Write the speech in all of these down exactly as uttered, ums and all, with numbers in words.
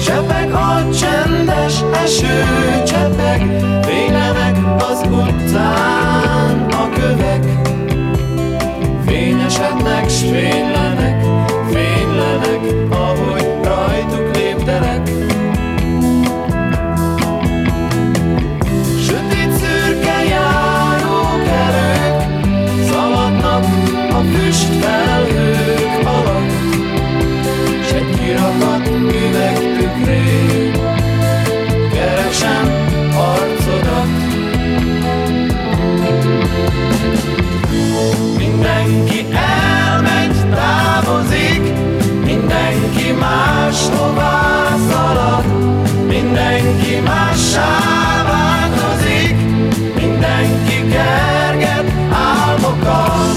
Cseppek a csendes esőcseppek, fénylenek az utcán a kövek. Fényesednek s fénylenek, fénylenek, ahogy rajtuk léptelek. Sötét szürke járókelők szaladnak a füstfelhők alatt, s egy kirakat üvegtükrén keresem arcodat. Mindenki elmegy, távozik, mindenki máshová szalad, mindenki mássá változik, mindenki kerget álmokat.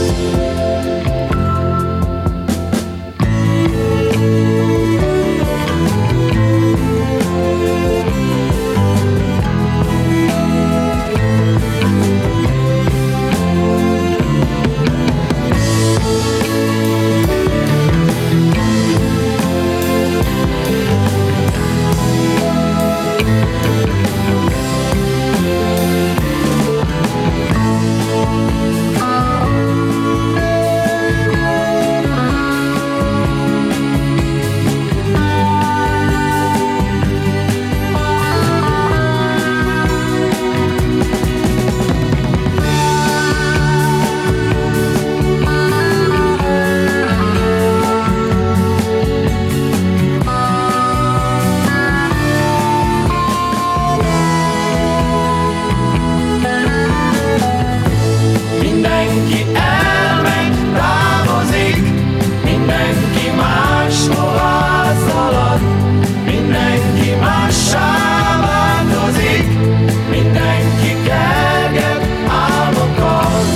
Mindenki elmegy, távozik, mindenki máshová szalad, mindenki mássá változik, mindenki kerget álmokat.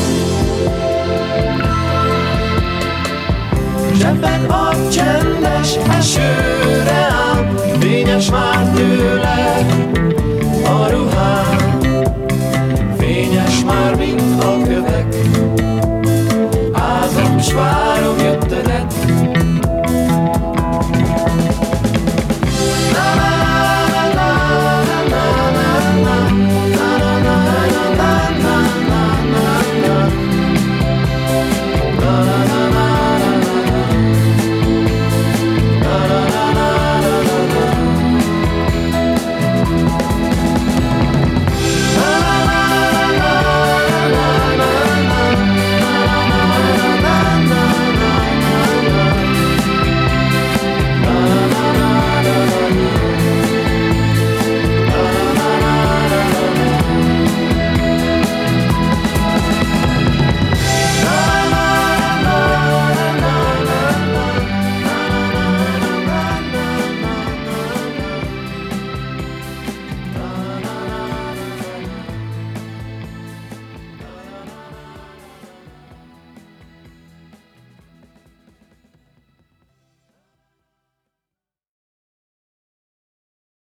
Cseppek a csendes esőre áll, fényes már tőle